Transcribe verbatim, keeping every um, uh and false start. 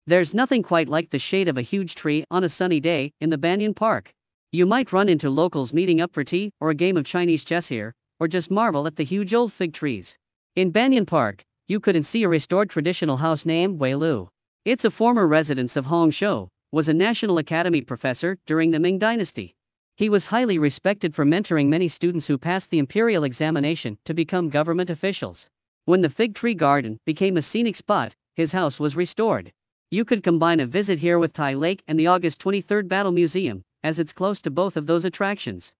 There's nothing quite like the shade of a huge tree on a sunny day in the Banyan Park. You might run into locals meeting up for tea or a game of Chinese chess here, or just marvel at the huge old fig trees. In Banyan Park, you could see a restored traditional house named Wei Lu. It's a former residence of Hong Shou, was a National Academy professor during the Ming Dynasty. He was highly respected for mentoring many students who passed the imperial examination to become government officials. When the fig tree garden became a scenic spot, his house was restored. You could combine a visit here with Tai Lake and the August twenty-third Battle Museum, as it's close to both of those attractions.